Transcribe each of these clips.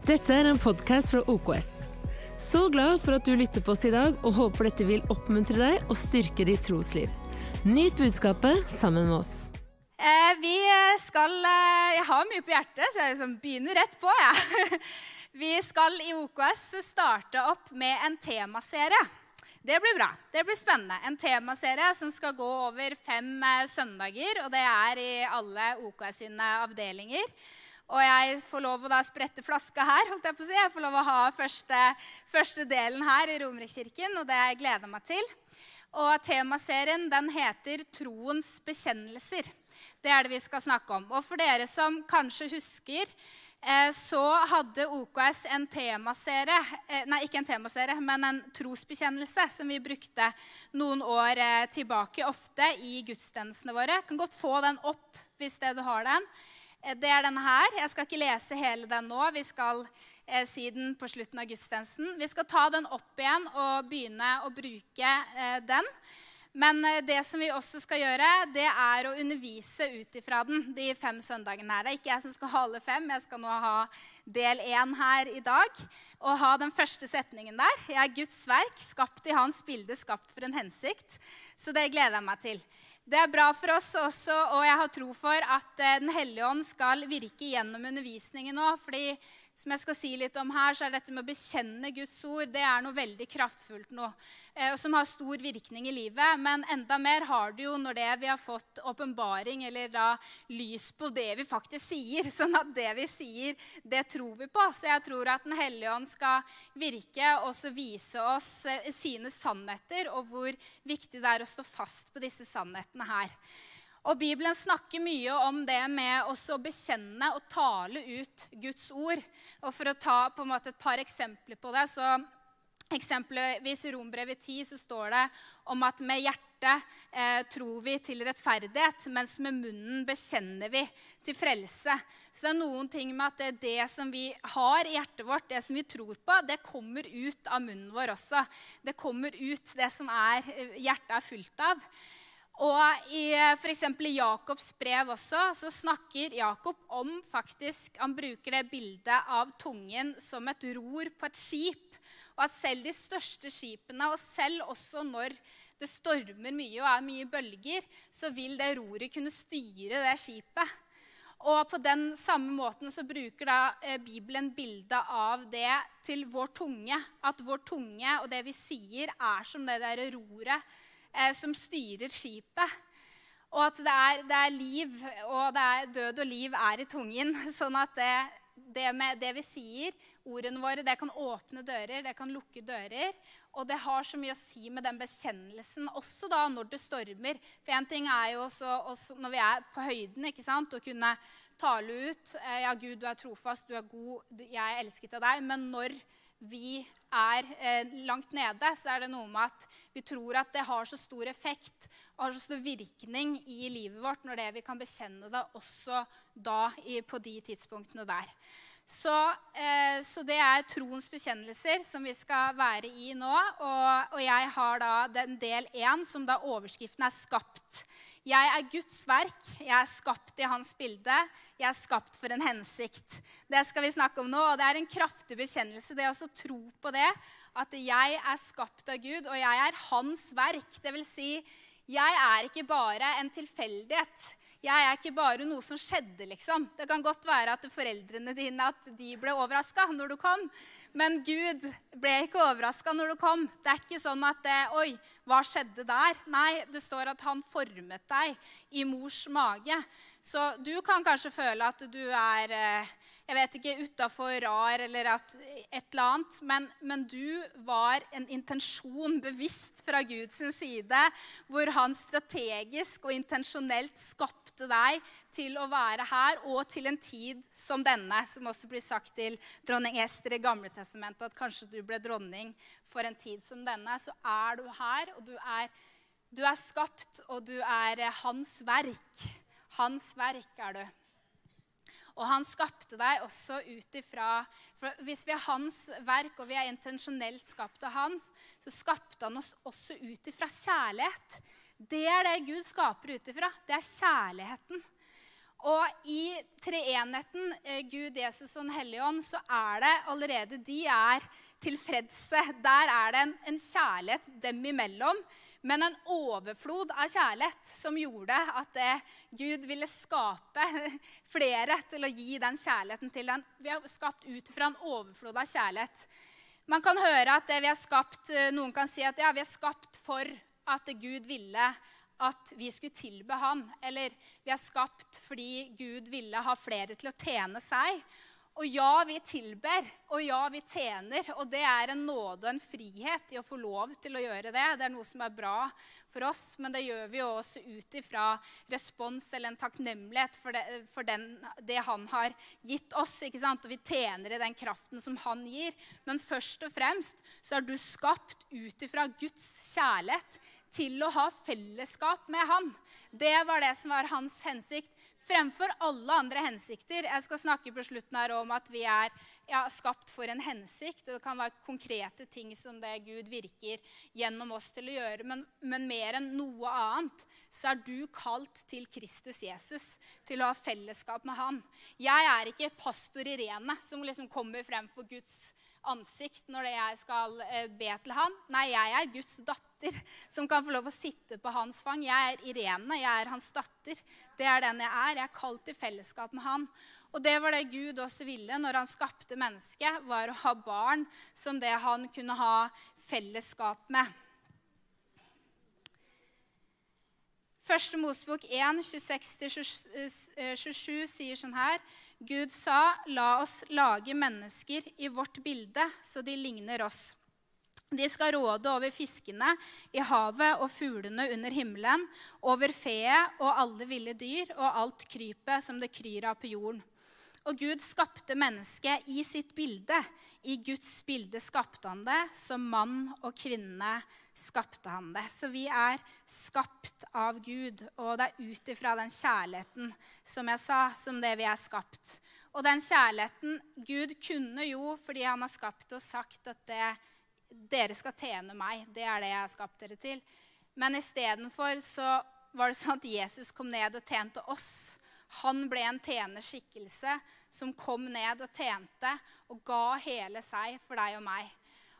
Dette en podcast fra OKS. Så glad for at du lytter på oss I dag, og håper dette vil oppmuntre deg og styrke ditt trosliv. Nyt budskapet sammen med oss. Jeg har mye på hjertet, så jeg liksom begynner rett på. Ja. Vi skal I OKS starte opp med en temaserie. Det blir bra, det blir spennende. En temaserie som skal gå over 5 søndager, og det I alle OKS sine avdelinger. Og jeg får lov å da sprette flaska her, holdt jeg på å si. Jeg får lov å ha første delen her I Romerikskirken, og det gleder jeg meg til. Og temaserien, den heter Troens bekjennelser. Det det vi skal snakke om. Og for dere som kanskje husker, så hadde OKS en temaserie, nei, ikke en temaserie, men en trosbekjennelse som vi brukte noen år tilbake, ofte I gudstjenestene våre. Jeg kan godt få den opp hvis du har den. Det denne her. Jeg skal ikke lese hele den nå. Vi skal si den på slutten av gudstjenesten. Vi skal ta den opp igjen og begynne å bruke den. Men det som vi også skal gjøre, det å undervise ut ifra den de 5 søndagene her. Det ikke jeg som skal ha alle 5. Jeg skal nå ha del 1 her I dag. Og ha den første setningen der. Jeg Guds verk, skapt I hans bilde, skapt for en hensikt. Så det gleder jeg meg til. Det bra for oss også, og jeg har tro for at Den Hellige Ånd skal virke gjennom undervisningen nå, fordi som jeg skal si litt om her, så dette med å bekjenne Guds ord, det noe veldig kraftfullt nå, og som har stor virkning I livet, men enda mer har det jo når vi har fått åpenbaring, eller da lys på det vi faktisk sier, sånn at det vi sier, det tror vi på. Så jeg tror at Den Hellige Ånd skal virke og så vise oss sine sannheter, og hvor viktig det å stå fast på disse sannhetene her. Og Bibelen snakker mye om det med å bekjenne og tale ut Guds ord. Og for å ta på en måte et par eksempler på det, så eksempelvis I Rombrevet 10 så står det om at med hjertet tror vi til rettferdighet, mens med munnen bekjenner vi til frelse. Så det noen ting med at det som vi har I hjertet vårt, det som vi tror på, det kommer ut av munnen vår også. Det kommer ut det som hjertet fullt av. Og for eksempel I Jakobs brev også, så snakker Jakob om faktisk, han bruker det bildet av tungen som et ror på et skip, og at selv de største skipene, og selv også når det stormer mye og mye bølger, så vil det roret kunne styre det skipet. Og på den samme måten så bruker da Bibelen bildet av det til vår tunge, at vår tunge og det vi sier som det der roret, som styrer skipet, og at det liv, og død og liv I tungen, sånn at det vi sier, ordene våre, det kan åpne dører, det kan lukke dører, og det har så mye å si med den bekjennelsen, også da når det stormer. For en ting jo også når vi på høyden, ikke sant, å kunne tale ut, ja Gud, du trofast, du god, jeg elsket av deg, men når vi langt nede, så det noe med at vi tror at det har så stor effekt og har så stor virkning I livet vårt når vi kan bekjenne det også da på de tidspunktene der. Så det troens bekjennelser som vi skal være I nå, og jeg har da den del 1 som da overskriften skapt. Jeg Guds verk, jeg skapt I hans bilde, jeg skapt for en hensikt. Det skal vi snakke om nå, og det en kraftig bekjennelse, det å tro på det, at jeg skapt av Gud, og jeg hans verk. Det vil si, jeg ikke bare en tilfeldighet. Jeg ikke bare noe som skjedde, liksom. Det kan godt være at foreldrene dine, at de ble overrasket når du kom. Men Gud ble ikke overrasket når du kom. Det ikke sånn at, oi, hva skjedde der? Nei, det står at han formet deg I mors mage. Så du kan kanskje føle at du jeg vet ikke, utenfor rar eller at et eller annet, men du var en intensjon bevisst fra Guds side, hvor han strategisk og intensjonelt skapte deg til å være her, og til en tid som denne, som også blir sagt til dronning Ester I Gamle Testamentet, at kanskje du ble dronning for en tid som denne, så du her, og du skapt, og du hans verk. Hans verk du. Og han skapte deg også ut ifra, for hvis vi hans verk, og vi intensjonelt skapt av hans, så skapte han oss også ut ifra kjærlighet. Det det Gud skaper ut ifra, det kjærligheten. Og i treenheten, Gud, Jesus og Den hellige ånd, så det allerede, de tilfredse. Der det en kjærlighet dem imellom, men en overflod av kjærlighet som gjorde at Gud ville skape flere til å gi den kjærligheten til den. Vi har skapt ut fra en overflod av kjærlighet. Man kan høre at vi har skapt, noen kan si at ja, vi har skapt for at Gud ville at vi skulle tilbe han, eller vi har skapt fordi Gud ville ha flere til å tjene seg. Og ja, vi tilber, og ja, vi tjener, og det en nåde og en frihet i å få lov til å gjøre det. Det noe som bra for oss, men det gjør vi jo også ut ifra respons eller en takknemlighet for det han har gitt oss, ikke sant? Og vi tjener i den kraften som han gir. Men først og fremst så du skapt ut ifra Guds kjærlighet til å ha fellesskap med han. Det var det som var hans hensikt. Fremfor alle andre hensikter. Jeg skal snakke på slutten her om at vi skapt for en hensikt. Og det kan være konkrete ting som det Gud virker gjennom oss til å gjøre. Men mer enn noe annet, så du kalt til Kristus Jesus, til å ha fellesskap med han. Jeg ikke pastor Irene, som liksom kommer frem for Guds ansikt når jeg skal be til han. Nei, jeg Guds datter som kan få lov å sitte på hans fang. Jeg Irene, jeg hans datter. Det den jeg er kalt til fellesskap med han. Og det var det Gud også ville når han skapte mennesket, var å ha barn som det han kunne ha fellesskap med. Første Mosebok 1, 26-27 sier sånn her: Gud sa, la oss lage mennesker i vårt bilde, så de ligner oss. De skal råde over fiskene i havet og fuglene under himmelen, over feet og alle ville dyr og alt krypet som det kryr av på jorden. Og Gud skapte mennesket i sitt bilde. I Guds bilde skapte han det, som mann og kvinne skapte han det. Så vi skapt av Gud, og det ut ifra den kjærligheten, som jeg sa, som det vi skapt. Og den kjærligheten, Gud kunne jo, fordi han har skapt og sagt at dere skal tjene meg, det det jeg har skapt dere til. Men i stedet for så var det sånn at Jesus kom ned og tjente oss. Han ble en tjenerskikkelse som kom ned og tjente og ga hele seg for deg og meg.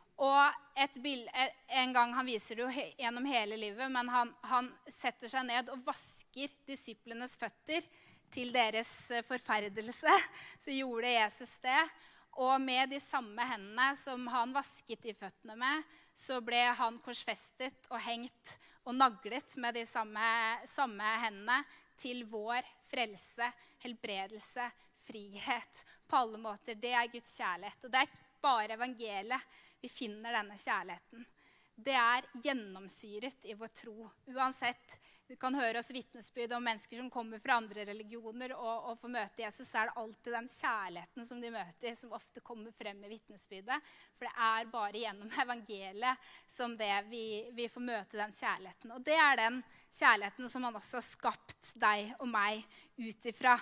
Og en gang han viser det jo gjennom hele livet, men han setter seg ned og vasker disiplenes føtter til deres forferdelse. Så gjorde Jesus det. Og med de samme hendene som han vasket de føttene med, så ble han korsfestet og hengt og naglet med de samme hendene til vår frelse, helbredelse, frihet. På alle måter, det Guds kjærlighet. Og det bare evangeliet vi finner denne kjærligheten. Det gjennomsyret i vår tro. Uansett, vi kan høre oss vitnesbyrd om mennesker som kommer fra andre religioner og får møte Jesus, så det alltid den kjærligheten som de møter, som ofte kommer frem i vitnesbyrdet. For det bare gjennom evangeliet som det vi får møte den kjærligheten. Og det den kjærligheten som han også har skapt deg og meg ut ifra.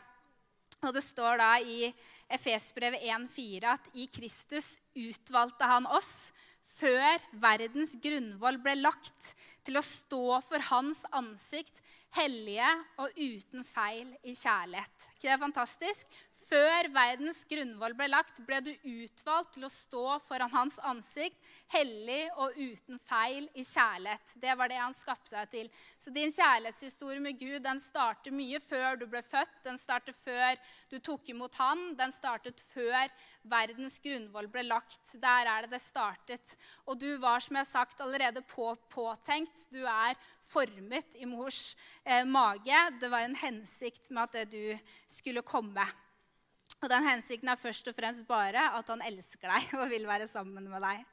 Og det står da i Efesbrevet 1,4 at i Kristus utvalgte han oss før verdens grunnvoll ble lagt til å stå for hans ansikt, hellige og uten feil i kjærlighet. Ikke det fantastisk? Før verdens grunnvoll ble lagt, ble du utvalgt til å stå foran hans ansikt, hellig og uten feil i kjærlighet. Det var det han skapte deg til. Så din kjærlighetshistorie med Gud, den starter mye før du ble født, den starter før du tok imot han, den startet før verdens grunnvoll ble lagt. Der det startet. Og du var, som jeg har sagt, allerede påtenkt. Du formet i mors mage. Det var en hensikt med at du skulle komme. Og den hensikten først og fremst bare at han elsker deg og vil være sammen med deg.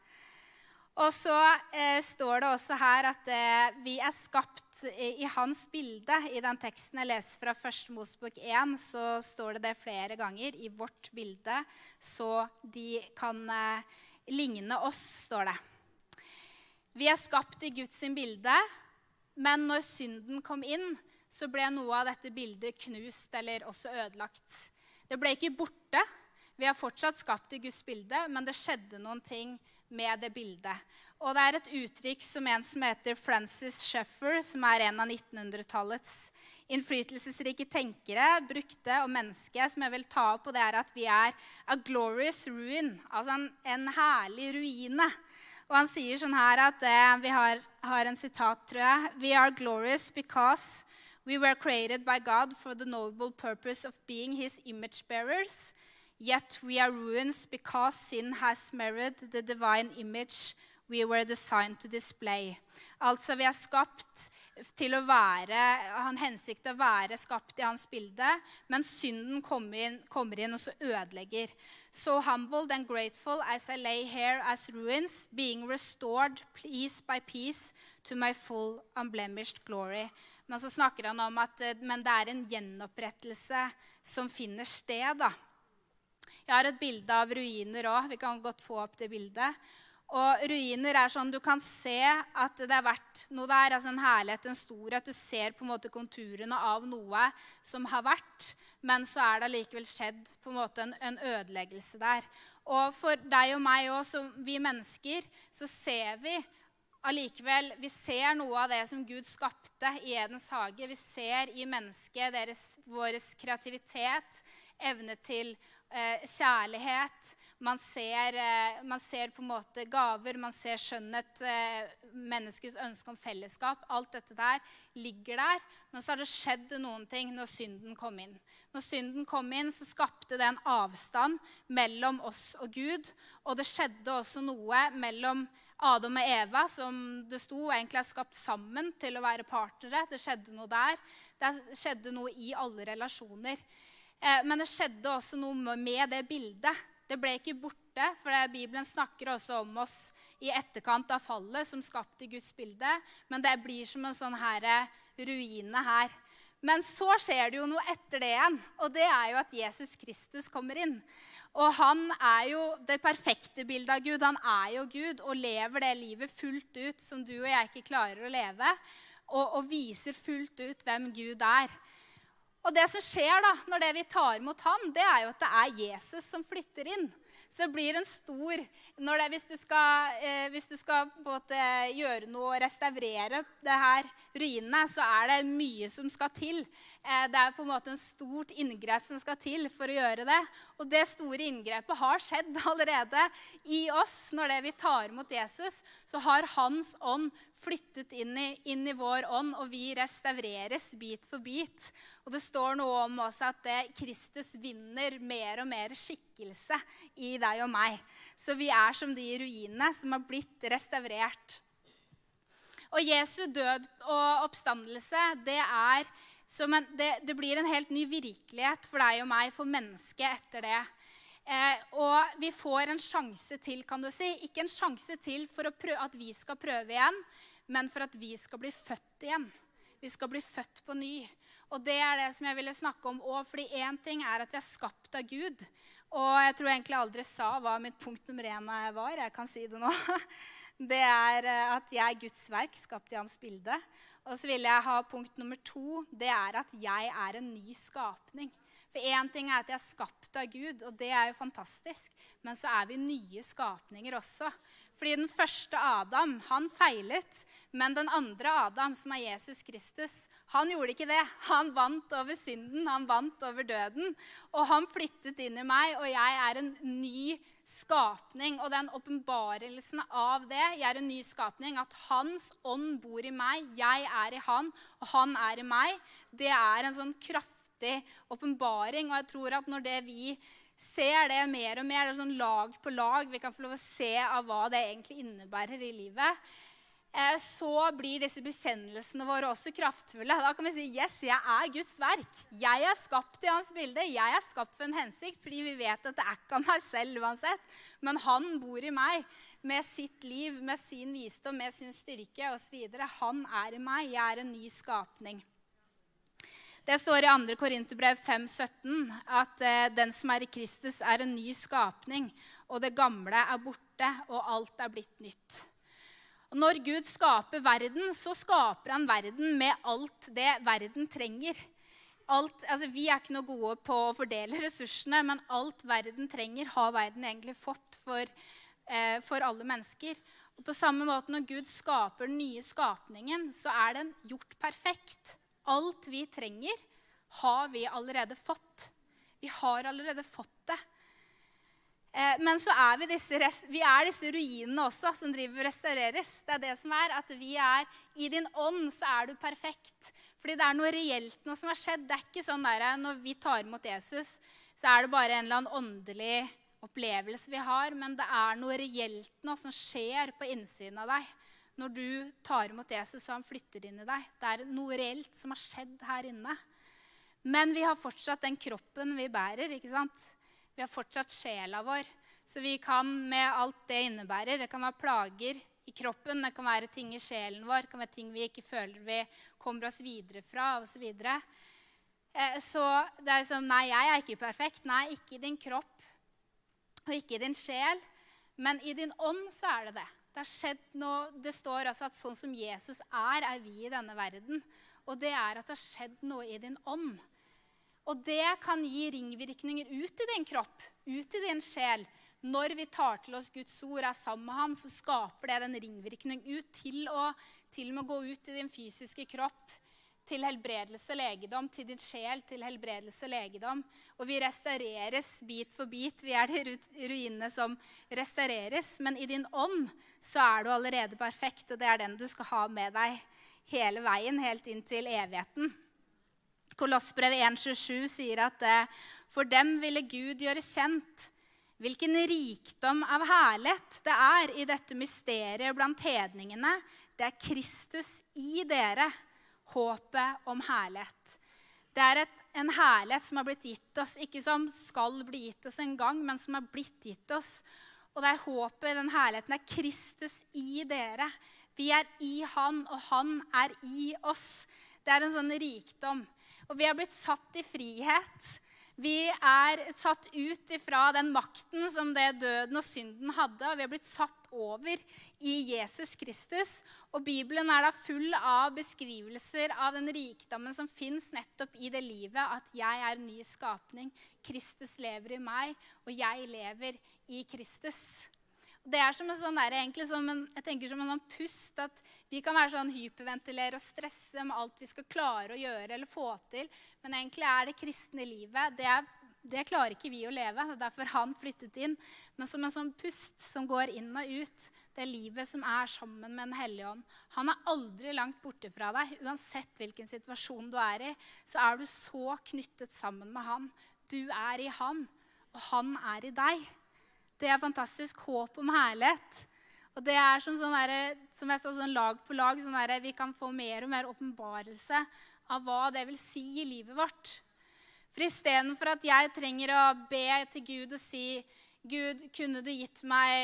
Og så står det også her at vi skapt i hans bilde. I den teksten jeg leser fra 1. Mosebok 1, så står det flere ganger. I vårt bilde, så de kan ligne oss, står det. Vi skapt i Guds bilde, men når synden kom inn, så ble noe av dette bildet knust eller også ødelagt. Det ble ikke borte. Vi er fortsatt skapt i Guds bilde, men det skjedde noen ting med det bildet. Og det er et uttrykk som en som heter Francis Schaeffer, som er en av 1900-tallets innflytelsesrike tenkere, brukte og menneske, som jeg vil ta opp, og det er at vi er a glorious ruin, altså en herlig ruine. Og han sier sånn her at vi har en sitat, tror jeg. We are glorious because we were created by God for the noble purpose of being his image bearers. Yet we are ruins because sin has marred the divine image we were designed to display. Altså vi er skapt til å være, han hensikt å være skapt i hans bilde, men synden kommer inn og så ødelegger. So humbled and grateful as I lay here as ruins, being restored piece by piece to my full unblemished glory. Men så snakker han om at men det er en gjenopprettelse som finner sted da. Jeg har et bilde av ruiner også, vi kan godt få opp det bildet. Og ruiner er sånn, du kan se at det har vært noe der, altså en herlighet, en storhet. Du ser på en måte konturene av noe som har vært, men så er det likevel skjedd på en måte en ødeleggelse der. Og for deg og meg også, vi mennesker, så ser vi allikevel, vi ser noe av det som Gud skapte i Edens hage. Vi ser i mennesket vår kreativitet, evne til kjærlighet, man ser på en måte gaver, man ser skjønnhet, menneskets ønske om fellesskap, alt dette der ligger der, men så har det skjedd noen ting når synden kom inn. Når synden kom inn, så skapte det en avstand mellom oss og Gud, og det skjedde også noe mellom Adam og Eva, som det sto egentlig er skapt sammen til å være partnere. Det skjedde noe der. Det skjedde noe i alle relasjoner. Men det skjedde også noe med det bildet. Det ble ikke borte, for Bibelen snakker også om oss i etterkant av fallet som skapte Guds bilde, men det blir som en sånn her ruine her. Men så skjer det jo noe etter det igjen, og det er jo at Jesus Kristus kommer inn. Og han er jo det perfekte bildet av Gud, han er jo Gud, og lever det livet fullt ut som du og jeg ikke klarer å leve, og viser fullt ut hvem Gud er. Og det som skjer da, når vi tar imot ham, det er jo at det er Jesus som flytter inn. Så det blir en stor, hvis du skal på en måte gjøre noe, restaurere det her ruinene, så er det mye som skal til. Det er på en måte en stort inngrep som skal til for å gjøre det. Og det store inngrepet har skjedd allerede i oss. Når vi tar imot Jesus, så har hans ånd flyttet inn i vår ånd, og vi restaureres bit for bit. Og det står noe om også at Kristus vinner mer og mer skikkelse i deg og meg. Så vi er som de ruinene som har blitt restaurert. Og Jesu død og oppstandelse, det blir en helt ny virkelighet for deg og meg, for mennesket etter det. Og vi får en sjanse til, kan du si. Ikke en sjanse til for at vi skal prøve igjen, men for at vi skal bli født igjen. Vi skal bli født på ny. Og det er det som jeg ville snakke om også, fordi en ting er at vi er skapt av Gud. Og jeg tror egentlig aldri sa hva mitt punkt nummer 1 var. Jeg kan si det nå. Det er at jeg er Guds verk, skapt i hans bilde. Og så vil jeg ha punkt nummer 2, det er at jeg er en ny skapning. For en ting er at jeg er skapt av Gud, og det er jo fantastisk. Men så er vi nye skapninger også. Fordi den første Adam, han feilet, men den andre Adam, som er Jesus Kristus, han gjorde ikke det. Han vant over synden, han vant over døden, og han flyttet inn i meg, og jeg er en ny skapning. Og den åpenbarelsen av det, jeg er en ny skapning, at hans ånd bor i meg, jeg er i han, og han er i meg, det er en sånn kraftig åpenbaring, og jeg tror at når vi ser det mer og mer, det er sånn lag på lag, vi kan få lov å se av hva det egentlig innebærer i livet, så blir disse bekjennelsene våre også kraftfulle. Da kan vi si, yes, jeg er Guds verk. Jeg er skapt i hans bilde. Jeg er skapt for en hensikt, fordi vi vet at det er ikke av meg selv uansett. Men han bor i meg med sitt liv, med sin visdom, med sin styrke og så videre. Han er i meg. Jeg er en ny skapning. Det står i 2. Korinterbrev 5:17 at den som er i Kristus er en ny skapning, og det gamle er borte, og alt er blitt nytt. Og når Gud skaper verden, så skaper han verden med alt det verden trenger. Vi er ikke noe gode på å fordele ressursene, men alt verden trenger, har verden egentlig fått for alle mennesker. Og på samme måte når Gud skaper den nye skapningen, så er den gjort perfekt. Alt vi trenger har vi allerede fått. Vi har allerede fått det. Men så er vi disse ruinene også som driver og restaureres. Det er det som at vi i din ånd så er du perfekt. Fordi det er noe reelt noe som har skjedd. Det er ikke sånn når vi tar imot Jesus, så er det bare en eller annen åndelig opplevelse vi har. Men det er noe reelt noe som skjer på innsiden av deg. Når du tar imot Jesus og han flytter inn i deg. Det er noe reelt som har skjedd her inne. Men vi har fortsatt den kroppen vi bærer, ikke sant? Vi har fortsatt sjela vår, så vi kan med alt det innebærer. Det kan være plager i kroppen, det kan være ting i sjelen vår, det kan være ting vi ikke føler vi kommer oss videre fra, og så videre. Så det er som, nei, jeg er ikke perfekt. Nei, ikke i din kropp, og ikke i din sjel, men i din ånd så er det det. Det har skjedd noe, det står altså at sånn som Jesus er vi i denne verden. Og det at det har skjedd noe i din ånd. Og det kan gi ringvirkninger ut i din kropp, ut i din sjel. Når vi tar til oss Guds ord, sammen med han, så skaper det den ringvirkning ut til og med gå ut i din fysiske kropp, til helbredelse og legedom, til din sjel, til helbredelse og legedom. Og vi restaureres bit for bit. Vi de ruinene som restaureres, men i din ånd så du allerede perfekt, og det den du skal ha med deg hele veien, helt inn til evigheten. Kolossbrevet 1,27 sier at for dem ville Gud gjøre kjent hvilken rikdom av herlighet det i dette mysteriet blant hedningene. Det Kristus i dere, håpet om herlighet. Det en herlighet som har blitt gitt oss, ikke som skal bli gitt oss en gang, men som har blitt gitt oss. Og det håpet, den herligheten, det Kristus i dere. Vi i han, og han i oss. Det en sånn rikdom. Og vi har blitt satt i frihet. Vi satt ut ifra den makten som det døden og synden hadde, og vi har blitt satt over i Jesus Kristus. Og Bibelen da full av beskrivelser av den rikdommen som finnes nettopp i det livet, at jeg en ny skapning. Kristus lever i meg, og jeg lever i Kristus. Det som en sånn egentlig jeg tenker som en pust, at vi kan være sånn hyperventilere og stresse med alt vi skal klare å gjøre eller få til, men egentlig det kristne livet, det klarer ikke vi å leve, det derfor han flyttet inn, men som en sånn pust som går inn og ut, det livet som sammen med den hellige ånd. Han aldri langt borte fra deg, uansett hvilken situasjon du i, så du så knyttet sammen med han. Du i han, og han i deg. Det fantastisk håp om herlighet. Og det som som jeg sa, sånn lag på lag, vi kan få mer og mer åpenbarelse av hva det vil si i livet vårt. For i stedet for at jeg trenger å be til Gud og si, Gud, kunne du gitt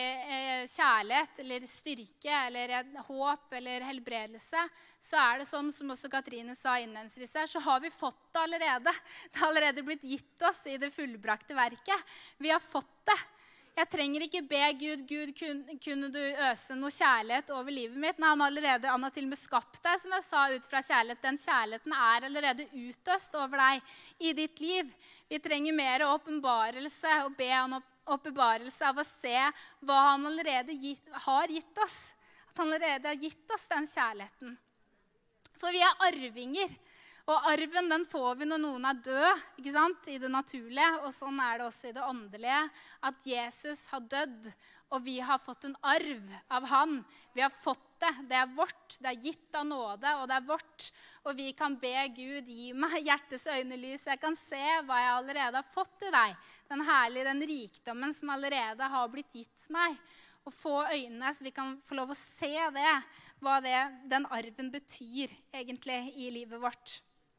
meg kjærlighet, eller styrke, eller håp, eller helbredelse, så det sånn som også Katrine sa innledningsvis her, så har vi fått det allerede. Det har allerede blitt gitt oss i det fullbrakte verket. Vi har fått det. Jeg trenger ikke be Gud, kunne du øse noe kjærlighet over livet mitt? Nei, han har til og med skapt deg, som jeg sa, ut fra kjærlighet. Den kjærligheten allerede utøst over deg i ditt liv. Vi trenger mer åpenbarelse og be han åpenbarelse av å se hva han allerede har gitt oss. At han allerede har gitt oss den kjærligheten. For vi arvinger. Og arven den får vi når noen død, ikke sant? I det naturlige, og sånn det også i det åndelige, at Jesus har dødd, og vi har fått en arv av han. Vi har fått det vårt, det gitt av nåde, og det vårt, og vi kan be Gud, gi meg hjertes øynelys, jeg kan se hva jeg allerede har fått i deg, den herlige, den rikdommen som allerede har blitt gitt meg, og få øynene så vi kan få lov å se det, hva den arven betyr egentlig i livet vårt.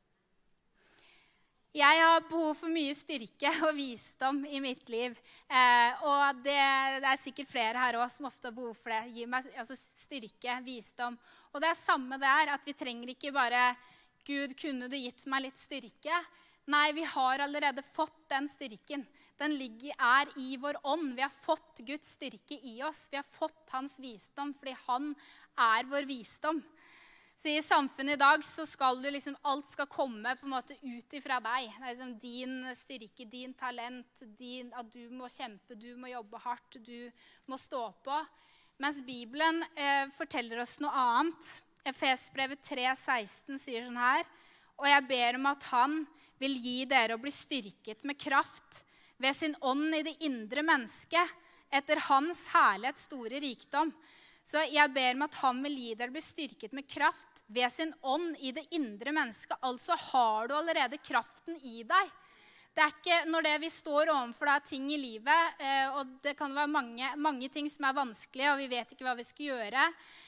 Jeg har behov for mye styrke og visdom i mitt liv, og det sikkert flere her også som ofte har behov for det. Gi meg styrke, visdom. Og det samme der, at vi trenger ikke bare, Gud, kunne du gitt meg litt styrke? Nei, vi har allerede fått den styrken. Den i vår ånd. Vi har fått Guds styrke i oss. Vi har fått hans visdom, fordi han vår visdom. Så i samfunnet i dag så skal du liksom, alt skal komme på en måte ut ifra deg. Det er liksom din styrke, din talent, at du må kjempe, du må jobbe hardt, du må stå på. Mens Bibelen forteller oss noe annet. Efesbrevet 3,16 sier sånn her: «Og jeg ber om at han vil gi dere å bli styrket med kraft ved sin ånd i det indre mennesket, etter hans herlighets store rikdom.» Så jeg ber om at han vil gi dere å bli styrket med kraft ved sin ånd i det indre mennesket. Altså har du allerede kraften i deg. Det er ikke når vi står overfor ting i livet, og det kan være mange ting som er vanskelige, og vi vet ikke hva vi skal gjøre,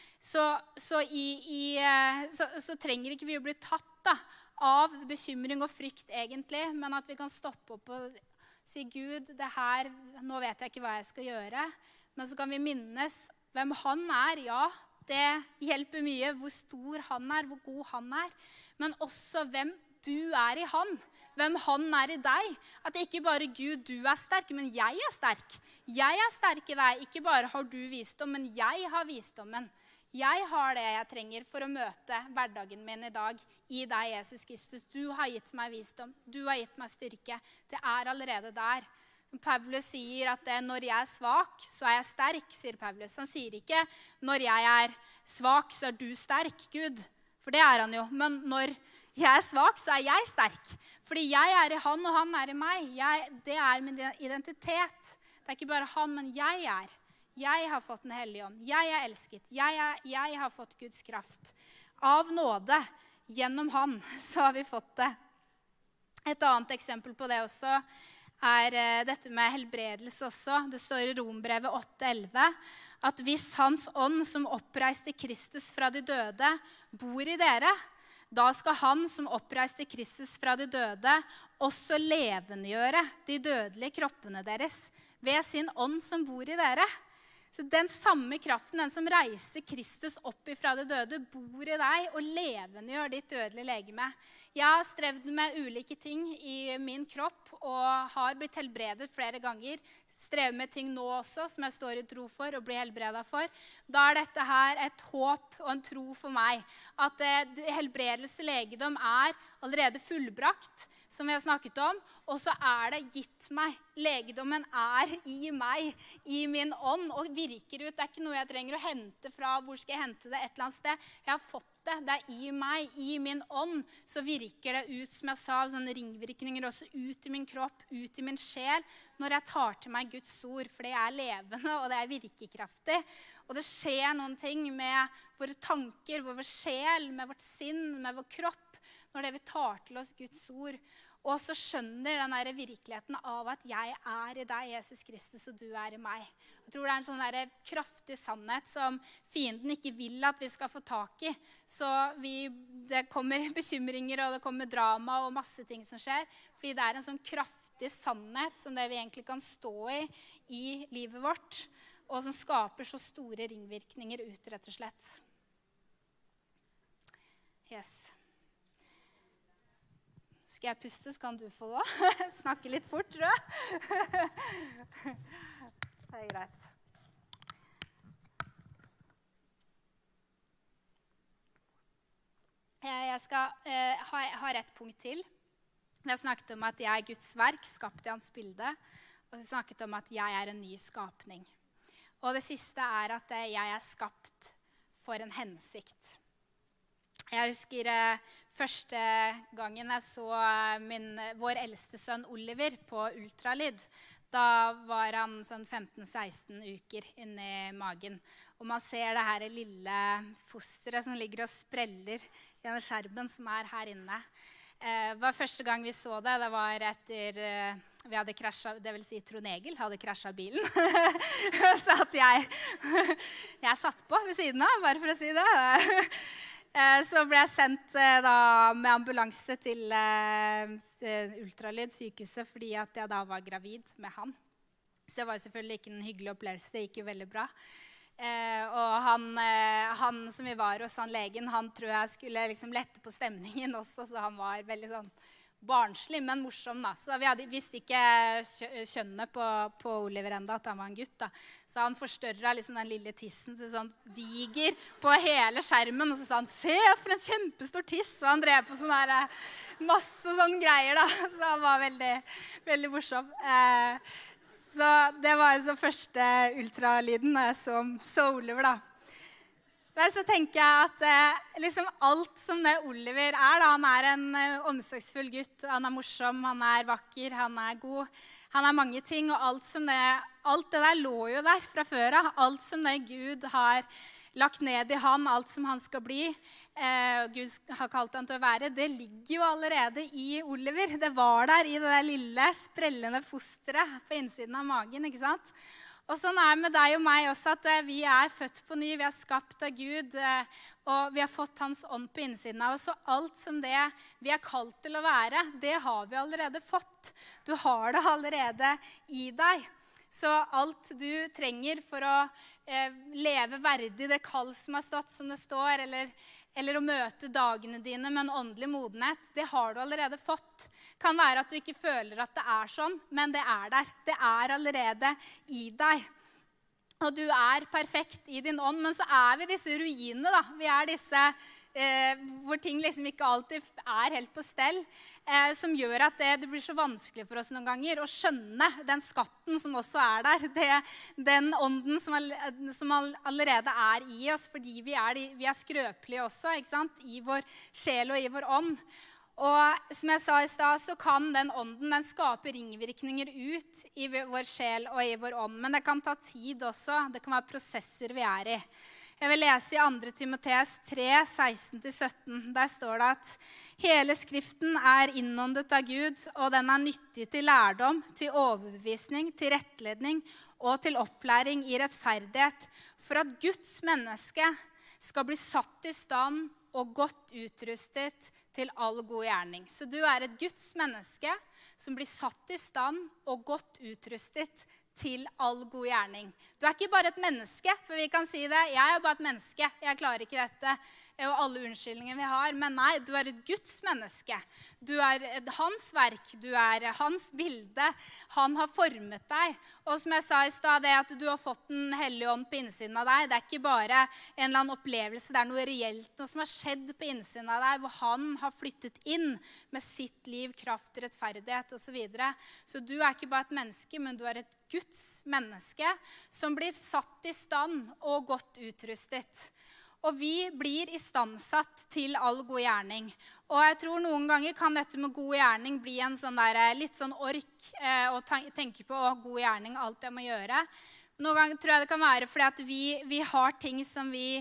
så trenger ikke vi å bli tatt av bekymring og frykt egentlig, men at vi kan stoppe opp og si, Gud, nå vet jeg ikke hva jeg skal gjøre, men så kan vi minnes hvem han er. Ja, det hjelper mye hvor stor han er, hvor god han er, men også hvem du er i han. Hvem han er i deg. At det ikke bare Gud, du er sterk, men jeg er sterk. Jeg er sterk i deg. Ikke bare har du visdom, men jeg har visdommen. Jeg har det jeg trenger for å møte hverdagen min i dag i deg, Jesus Kristus. Du har gitt meg visdom. Du har gitt meg styrke. Det er allerede der. Paulus sier at når jeg er svak, så er jeg sterk, sier Paulus. Han sier ikke, når jeg er svak, så er du sterk, Gud. For det er han jo. Men når jeg er svak, så er jeg sterk. Fordi jeg er i han, og han er i meg. Det er min identitet. Det er ikke bare han, men jeg er. Jeg har fått den hellige ånd. Jeg er elsket. Jeg har fått Guds kraft. Av nåde, gjennom han, så har vi fått det. Et annet eksempel på det også er dette med helbredelse også. Det står i Rombrevet 8,11 at hvis hans ånd som oppreiste Kristus fra de døde bor i dere, da skal han som oppreiste Kristus fra de døde også levendegjøre de dødelige kroppene deres ved sin ånd som bor i dere. Så den samme kraften, den som reiste Kristus opp ifra de døde, bor i deg og levendegjør ditt dødelige legeme. Jeg har strevd med ulike ting i min kropp og har blitt helbredet flere ganger. Strever med ting nå også, som jeg står i tro for og blir helbredet for. Da er dette her et håp og en tro for meg. At helbredelse legedom er allerede fullbrakt, som vi har snakket om. Og så er det gitt meg. Legedommen er i meg, i min ånd, og virker ut. Det er ikke noe jeg trenger å hente fra. Hvor skal jeg hente det? Et eller annet sted. Jeg har fått det. Det er i meg, i min ånd. Så virker det ut, som jeg sa, sånne ringvirkninger også ut i min kropp, ut i min sjel, når jeg tar til meg Guds ord, for det er levende, og det er virkekraftig. Og det skjer noen ting med våre tanker, vår sjel, med vårt sinn, med vår kropp, når vi tar til oss Guds ord. Og så skjønner den der virkeligheten av at jeg er i deg, Jesus Kristus, og du er i meg. Jeg tror det er en sånn der kraftig sannhet som fienden ikke vil at vi skal få tak i. Så det kommer bekymringer, og det kommer drama og masse ting som skjer. Fordi det er en sånn kraftig sannhet som det vi egentlig kan stå i livet vårt, og som skaper så store ringvirkninger ut, rett og slett. Yes. Skal jeg puste, så kan du få det. Snakke litt fort, tror jeg. Det er greit. Jeg skal ha et punkt til. Vi har snakket om at jeg er Guds verk, skapt i hans bilde. Og vi har snakket om at jeg er en ny skapning. Og det siste er at jeg er skapt for en hensikt. Jeg husker første gangen jeg så vår eldste sønn Oliver på ultralyd. Da var han sånn 15-16 uker inne i magen. Og man ser det her lille fosteret som ligger og spreller i denne skjermen som er her inne. Det var første gang vi så det. Det var etter vi hadde krasjet, det vil si Trond Egil hadde krasjet bilen. Så at jeg satt på ved siden av, bare for å si det. Så ble jeg sendt med ambulanse til ultralyd sykehuset fordi at jeg da var gravid med han. Så det var jo selvfølgelig ikke en hyggelig opplevelse, det gikk jo veldig bra. Og han som vi var hos, han legen, han tror jeg skulle liksom lette på stemningen også, så han var veldig sånn barnslig, men morsom da. Så vi visste ikke kjønnet på Oliver enda, at han var en gutt da. Så han forstørret liksom den lille tissen til sånn diger på hele skjermen, og så sa han, se for en kjempestor tiss, og han drev på sånn her masse sånne greier da. Så han var veldig, veldig morsom. Så det var altså første ultralyden når jeg så Oliver da. Men så tenker jeg at liksom alt som det Oliver da, han en omsorgsfull gutt, han morsom, han vakker, han god, han mange ting, og alt det der lå jo der fra før av, alt som det Gud har lagt ned i han, alt som han skal bli, Gud har kalt han til å være, det ligger jo allerede i Oliver. Det var der i det der lille, sprellende fosteret på innsiden av magen, ikke sant? Og sånn det med deg og meg også, at vi født på ny, vi skapt av Gud, og vi har fått hans ånd på innsiden av oss, og alt som det vi kalt til å være, det har vi allerede fått. Du har det allerede i deg. Så alt du trenger for å leve verdig det kall som har stått, som det står, eller å møte dagene dine med en åndelig modenhet, det har du allerede fått. Kan være at du ikke føler at det sånn, men det der. Det allerede i deg. Og du perfekt i din ånd, men så vi disse ruinene da. Vi disse hvor ting liksom ikke alltid helt på stell, som gjør at det blir så vanskelig for oss noen ganger å skjønne den skatten som også der, den ånden som allerede i oss, fordi vi skrøpelige også, ikke sant? I vår sjel og i vår ånd. Og som jeg sa i sted, så kan den ånden den skape ringvirkninger ut i vår sjel og i vår ånd, men det kan ta tid også, det kan være prosesser vi i. Jeg vil lese i 2. Timoteus 3, 16-17. Der står det at hele skriften innåndet av Gud, og den nyttig til lærdom, til overbevisning, til rettledning og til opplæring i rettferdighet, for at Guds menneske skal bli satt i stand og godt utrustet til all god gjerning. Så du et Guds menneske som blir satt i stand og godt utrustet til all god gjerning. Du ikke bare et menneske, for vi kan si det, jeg bare et menneske, jeg klarer ikke dette, og alle unnskyldninger vi har, men nei, du et Guds menneske. Du hans verk, du hans bilde, han har formet deg. Og som jeg sa i sted, det at du har fått den hellige ånd på innsiden av deg, det ikke bare en eller annen opplevelse, det noe reelt, noe som har skjedd på innsiden av deg, hvor han har flyttet inn med sitt liv, kraft, rettferdighet og så videre. Så du ikke bare et menneske, men du et Guds menneske som blir satt i stand og godt utrustet. Og vi blir istandsatt til all god gjerning. Og jeg tror noen ganger kan dette med god gjerning bli en sånn der, litt sånn ork å tenke på god gjerning, alt jeg må gjøre. Noen ganger tror jeg det kan være fordi at vi har ting som vi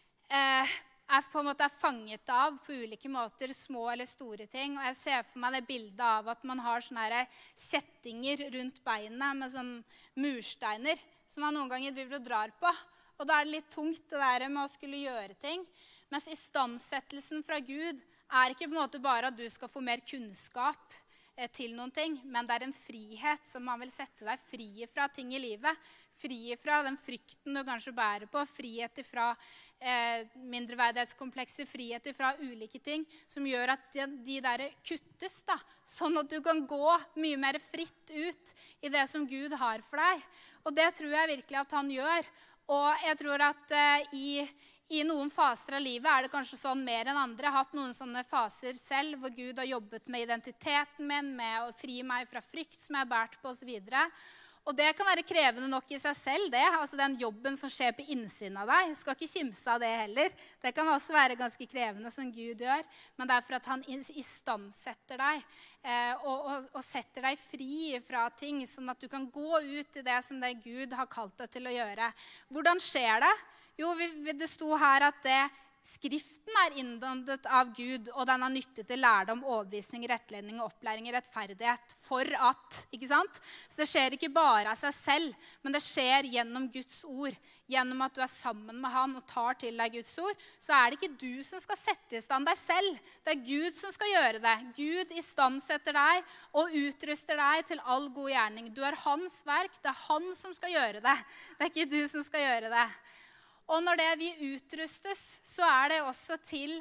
på en måte fanget av på ulike måter, små eller store ting. Og jeg ser for meg det bildet av at man har sånne kjettinger rundt beina med sånne mursteiner som man noen ganger driver og drar på. Og da det litt tungt det der med å skulle gjøre ting. Mens istandsettelsen fra Gud ikke på en måte bare at du skal få mer kunnskap til noen ting, men det en frihet som man vil sette deg fri fra ting i livet. Fri fra den frykten du kanskje bærer på, frihet fra mindreverdighetskomplekser, frihet fra ulike ting, som gjør at de der kuttes da, sånn at du kan gå mye mer fritt ut i det som Gud har for deg. Og det tror jeg virkelig at han gjør. Og jeg tror at i noen faser av livet det kanskje sånn mer enn andre. Jeg har hatt noen sånne faser selv, hvor Gud har jobbet med identiteten min, med å fri meg fra frykt som jeg har bært på og så videre. Og det kan være krevende nok i seg selv, det. Altså den jobben som skjer på innsiden av deg. Du skal ikke kimse av det heller. Det kan også være ganske krevende som Gud gjør. Men det for at han istandsetter deg og setter deg fri fra ting, sånn at du kan gå ut i det som det Gud har kalt deg til å gjøre. Hvordan skjer det? Jo, det sto her at Skriften inndannet av Gud, og den nyttet til lærdom, overbevisning, rettledning og opplæring i rettferdighet for at, ikke sant? Så det skjer ikke bare av seg selv, men det skjer gjennom Guds ord. Gjennom at du sammen med han og tar til deg Guds ord, så det ikke du som skal sette i stand deg selv. Det Gud som skal gjøre det. Gud istandsetter deg og utruster deg til all god gjerning. Du hans verk, det han som skal gjøre det. Det ikke du som skal gjøre det. Og når det vi utrustes, så det også til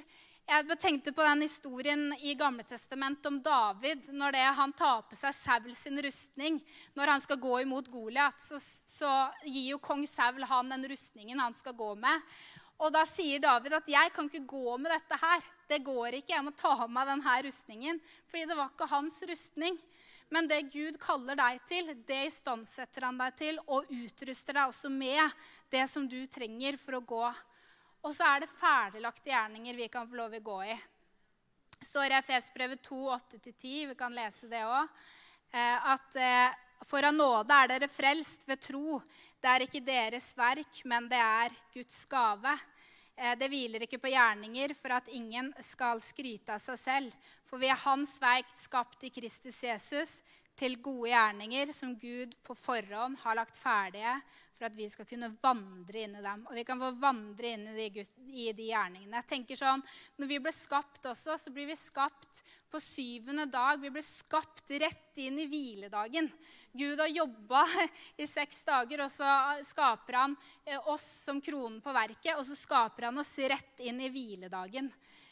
Jeg tenkte på den historien i Gamle Testament om David, når han tar på seg Saul sin rustning. Når han skal gå imot Goliat, så gir jo kong Saul han den rustningen han skal gå med. Og da sier David at jeg kan ikke gå med dette her. Det går ikke, jeg må ta av meg denne rustningen. Fordi det var ikke hans rustning. Men det Gud kaller deg til, det istandsetter han deg til, og utruster deg også med det som du trenger for å gå. Og så det ferdiglagte gjerninger vi kan få lov å gå i. Det står i Efesbrevet 2, 8-10, vi kan lese det også, at for av nåde dere frelst ved tro. Det ikke deres verk, men det Guds gave. Det hviler ikke på gjerninger for at ingen skal skryte av seg selv. For vi hans verk skapt i Kristus Jesus til gode gjerninger som Gud på forhånd har lagt ferdige for at vi skal kunne vandre inn i dem. Og vi kan få vandre inn i de gjerningene. Jeg tenker sånn, når vi ble skapt også, så blir vi skapt på 7. dag. Vi ble skapt rett inn i hviledagen. Gud har jobbet i 6 dager, og så skaper han oss som kronen på verket, og så skaper han oss rett inn i hviledagen.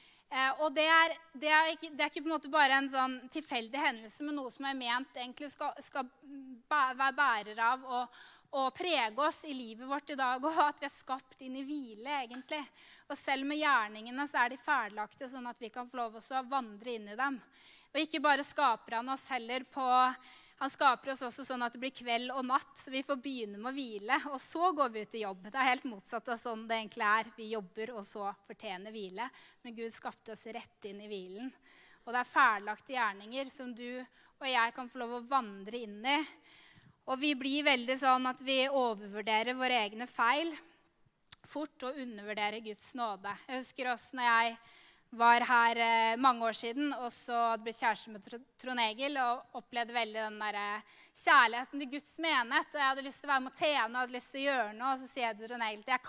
Og det ikke på en måte bare en sånn tilfeldig hendelse, men noe som ment egentlig skal være bærer av og prege oss i livet vårt i dag, og at vi skapt inn i hvile egentlig. Og selv med gjerningene så de ferdiglagte, sånn at vi kan få lov å vandre inn i dem. Og ikke bare skaper han oss heller han skaper oss også sånn at det blir kveld og natt, så vi får begynne med å hvile, og så går vi ut i jobb. Det helt motsatt av sånn det egentlig Vi jobber, og så fortjener hvile. Men Gud skapte oss rett inn i hvilen. Og det ferdiglagte gjerninger som du og jeg kan få lov å vandre inn i. Og vi blir veldig sånn at vi overvurderer våre egne feil fort og undervurderer Guds nåde. Jeg husker også når jeg var her mange år siden, og så hadde blitt kjæreste med Trond Egil, og opplevde veldig den der kjærligheten til Guds menighet. Og jeg hadde lyst til å være med å tjene, og hadde lyst til å gjøre noe, og så sier jeg til Trond Egil, jeg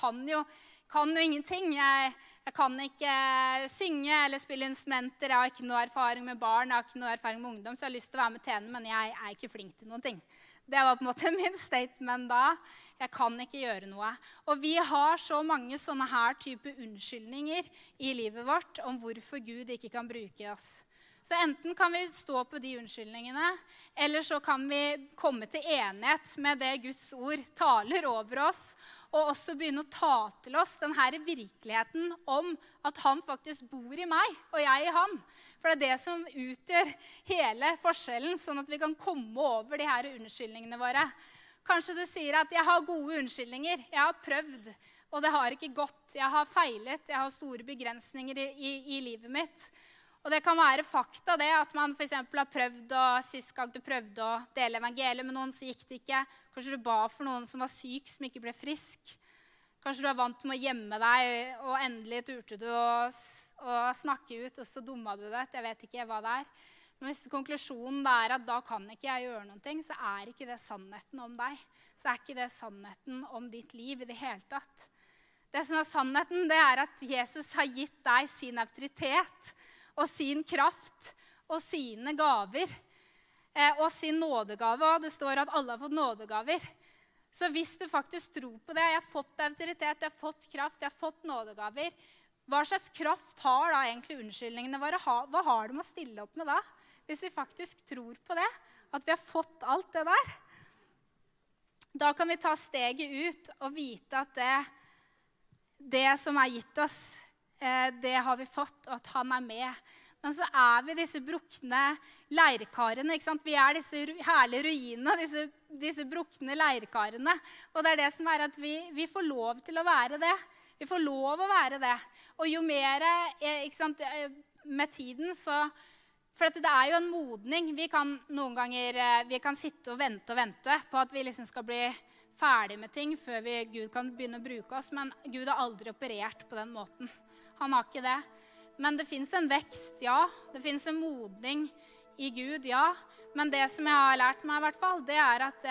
kan jo ingenting. Jeg kan ikke synge eller spille instrumenter, jeg har ikke noe erfaring med barn, jeg har ikke noe erfaring med ungdom, så jeg har lyst til å være med å tjene, men jeg ikke flink til noen ting. Det var på en måte min statement da. Jeg kan ikke gjøre noe. Og vi har så mange sånne her type unnskyldninger i livet vårt om hvorfor Gud ikke kan bruke oss. Så enten kan vi stå på de unnskyldningene, eller så kan vi komme til enighet med det Guds ord taler over oss, og også begynne å ta til oss denne virkeligheten om at han faktisk bor i meg, og jeg i han. For det det som utgjør hele forskjellen, sånn at vi kan komme over de her unnskyldningene våre. Kanskje du sier at jeg har gode unnskyldninger, jeg har prøvd, og det har ikke gått. Jeg har feilet, jeg har store begrensninger i livet mitt. Og det kan være fakta det at man for eksempel har prøvd, og sist gang du prøvde å dele evangeliet med noen, så gikk det ikke. Kanskje du ba for noen som var syk, som ikke ble frisk. Kanskje du er vant med å gjemme deg, og endelig turte du å snakke ut, og så dumma du det. Jeg vet ikke hva det Men hvis konklusjonen at da kan ikke jeg gjøre noen ting, så ikke det sannheten om deg. Så ikke det sannheten om ditt liv i det hele tatt. Det som sannheten, det at Jesus har gitt deg sin autoritet, og sin kraft, og sine gaver, og sin nådegave. Og det står at alle har fått nådegaver. Så hvis du faktisk tror på det, jeg har fått autoritet, jeg har fått kraft, jeg har fått nådegaver, hva slags kraft har da egentlig unnskyldningene våre? Hva har du med å stille opp med da? Hvis vi faktisk tror på det, at vi har fått alt det der, da kan vi ta steget ut og vite at det som gitt oss, det har vi fått, og at han med. Men så vi disse brukne leirkarene, ikke sant? Vi disse herlige ruinene, disse brukne leirkarene. Og det det som at vi får lov til å være det. Vi får lov å være det. Og jo mer, ikke sant, med tiden så... For det jo en modning. Vi kan noen ganger vi kan sitte og vente på at vi liksom skal bli ferdig med ting før Gud kan begynne å bruke oss. Men Gud har aldri operert på den måten. Han har ikke det. Men det finnes en vekst, ja. Det finnes en modning i Gud, ja. Men det som jeg har lært meg i hvert fall, det at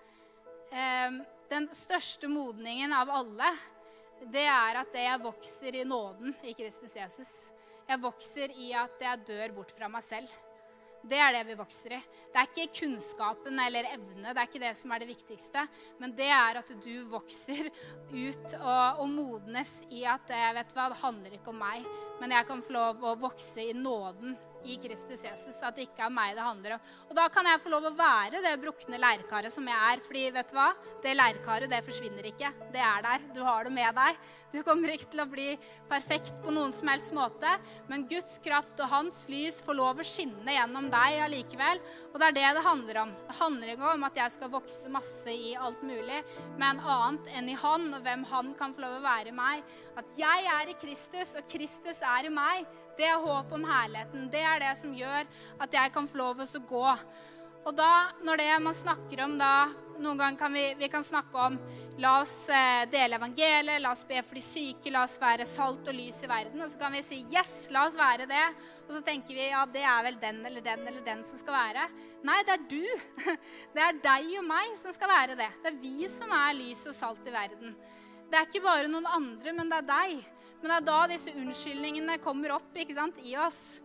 den største modningen av alle, det at jeg vokser i nåden i Kristus Jesus. Jeg vokser i at jeg dør bort fra meg selv. Det det vi vokser i. Det ikke kunnskapen eller evne, det ikke det som det viktigste, men det at du vokser ut og modnes i at, vet du hva, det handler ikke om meg, men jeg kan få lov å vokse i nåden i Kristus Jesus, at det ikke meg det handler om. Og da kan jeg få lov å være det brukne leirkaret som jeg fordi, vet du hva, det leirkaret, det forsvinner ikke. Det der, du har det med deg. Du kommer ikke til å bli perfekt på noen som helst måte, men Guds kraft og hans lys får lov å skinne gjennom deg allikevel, og det det handler om. Det handler ikke om at jeg skal vokse masse i alt mulig, men annet enn i han, og hvem han kan få lov å være i meg. At jeg i Kristus, og Kristus i meg. Det håp om herligheten. Det det som gjør at jeg kan få lov å gå. Og da, når det man snakker om da, noen ganger kan vi kan snakke om, la oss dele evangeliet, la oss be for de syke, la oss være salt og lys i verden, og så kan vi si, yes, la oss være det. Og så tenker vi, ja, det vel den eller den eller den som skal være. Nei, det du. Det deg og meg som skal være det. Det vi som lys og salt i verden. Det ikke bare noen andre, men det deg. Men det da disse unnskyldningene kommer opp, ikke sant, i oss.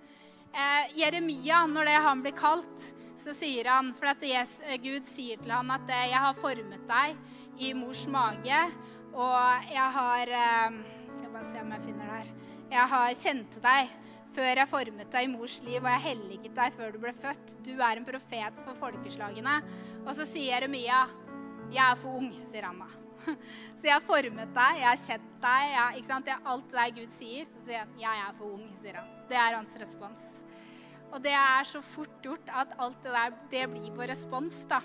Jeremia, når han blir kalt, så sier han, for at Gud sier til han at jeg har formet deg i mors mage, og jeg har, skal bare se om jeg finner det her, jeg har kjent deg før jeg formet deg i mors liv, og jeg helliget deg før du ble født. Du en profet for folkeslagene. Og så sier Jeremia, jeg for ung, sier han da. Så jeg har formet deg, jeg har kjent deg, ikke sant? Det alt det Gud sier. Så sier han, jeg for ung, sier han. Det hans respons. Og det så fort gjort at alt det der, det blir vår respons da.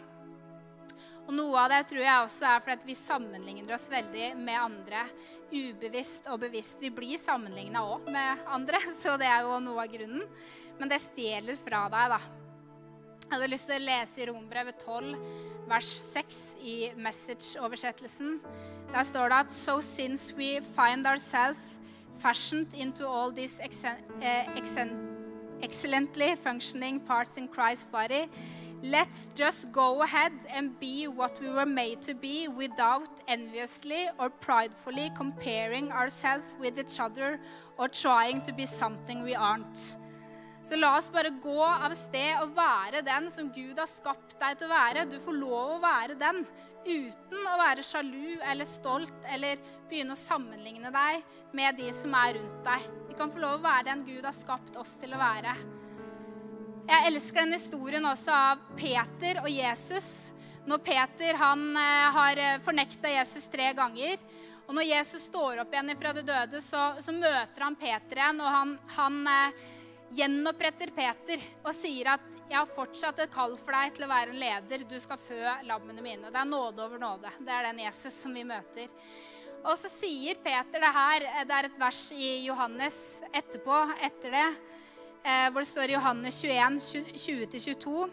Og noe av det tror jeg også fordi at vi sammenligner oss veldig med andre, ubevisst og bevisst. Vi blir sammenlignet også med andre, så det jo noe av grunnen. Men det stjeler fra deg da. Jeg hadde lyst til å lese i Rombrevet 12, vers 6 i Message-oversettelsen. Der står det at «So since we find ourselves fashioned into all these excellently functioning parts in Christ's body, let's just go ahead and be what we were made to be without enviously or pridefully comparing ourselves with each other or trying to be something we aren't». Så la oss bare gå av sted og være den som Gud har skapt deg til å være. Du får lov å være den, uten å være sjalu eller stolt, eller begynne å sammenligne deg med de som rundt deg. Vi kan få lov å være den Gud har skapt oss til å være. Jeg elsker den historien også av Peter og Jesus. Når Peter har fornektet Jesus 3 ganger, og når Jesus står opp igjen fra de døde, så møter han Peter igjen, og han gjenoppretter Peter og sier at jeg har fortsatt et kall for deg til å være en leder. Du skal fø lammene mine. Det nåde over nåde. Det den Jesus som vi møter. Og så sier Peter det her, det et vers i Johannes etterpå, etter det, hvor det står i Johannes 21, 20-22.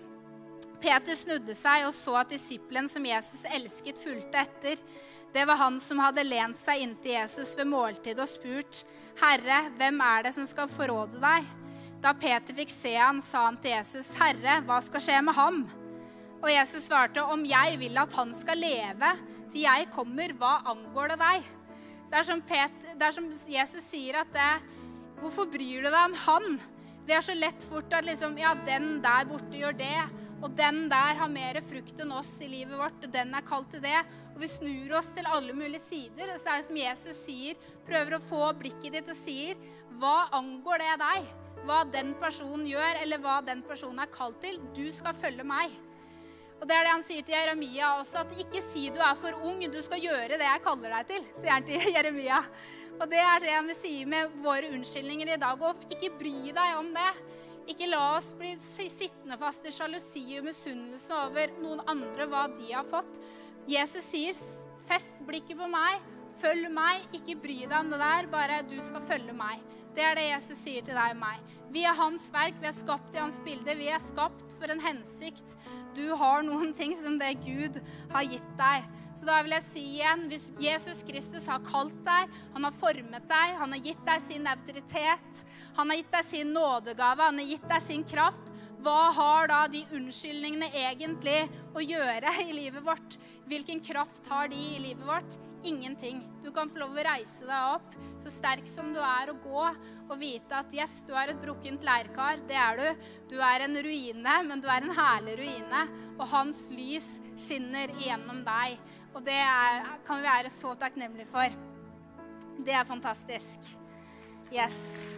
Peter snudde seg og så at disippelen som Jesus elsket fulgte etter. Det var han som hadde lent seg inntil Jesus ved måltid og spurt, «Herre, hvem det som skal forråde deg?» Da Peter fikk se han, sa han til Jesus, «Herre, hva skal skje med ham?» Og Jesus svarte, «Om jeg vil at han skal leve, til jeg kommer, hva angår det deg?» Det som Jesus sier at hvorfor bryr du deg om han? Det så lett fort at liksom, ja, den der borte gjør det, og den der har mer frukt enn oss i livet vårt, og den kalt til det. Og vi snur oss til alle mulige sider, og så det som Jesus sier, prøver å få blikket ditt og sier, hva angår det deg? Hva den personen gjør, eller hva den personen kalt til, du skal følge meg. Og det det han sier til Jeremia også, at ikke si du for ung, du skal gjøre det jeg kaller deg til, sier han til Jeremia. Og det det han vil si med våre unnskyldninger i dag, og ikke bry deg om det. Ikke la oss bli sittende fast i sjalusi og misunnelse over noen andre, hva de har fått. Jesus sier, fest blikket på meg, følg meg, ikke bry deg om det der, bare du skal følge meg. Det det Jesus sier til deg og meg. Vi hans verk, vi skapt i hans bilde, vi skapt for en hensikt. Du har noen ting som det Gud har gitt deg. Så da vil jeg si igjen, hvis Jesus Kristus har kalt deg, han har formet deg, han har gitt deg sin autoritet, han har gitt deg sin nådegave, han har gitt deg sin kraft, Hva har da de unnskyldningene egentlig å gjøre i livet vårt? Hvilken kraft har de i livet vårt? Ingenting. Du kan få lov å reise deg opp, så sterk som du er å gå, og vite at yes, du er et brukkent leirkar, det er du. Du er en ruine, men du er en herlig ruine, og hans lys skinner igjennom deg. Og det kan vi være så takknemlige for. Det er fantastisk. Yes.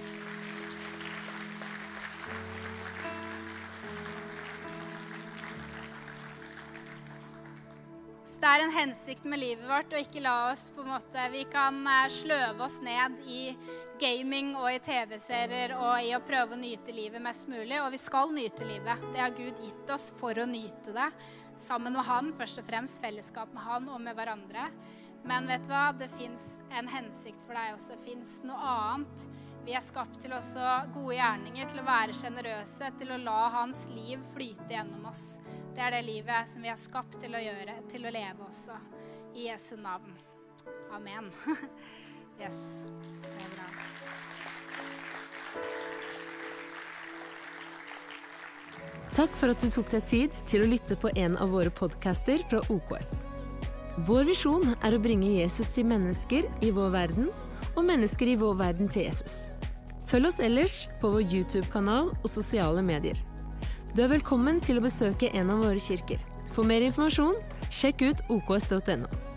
Det er en hensikt med livet vårt, og ikke la oss på en måte, vi kan sløve oss ned i gaming og i TV-serier og i å prøve å nyte livet mest mulig, og vi skal nyte livet. Det har Gud gitt oss for å nyte det, sammen med han, først og fremst fellesskap med han og med hverandre. Men vet du hva, det finnes en hensikt for deg også, det finnes noe annet. Vi er skapt til også gode gjerninger, til å være generøse, til å la hans liv flyte gjennom oss. Det er det livet som vi er skapt til å gjøre, til å leve også. I Jesu navn. Amen. Yes, det er bra. Takk for at du tok deg tid til å lytte på en av våre podcaster fra OKS. Vår visjon er å bringe Jesus til mennesker i vår verden, og mennesker i vår verden til Jesus. Følg oss ellers på vår YouTube-kanal og sosiale medier. Du er velkommen til å besøke en av våre kirker. For mer informasjon, sjekk ut oks.no.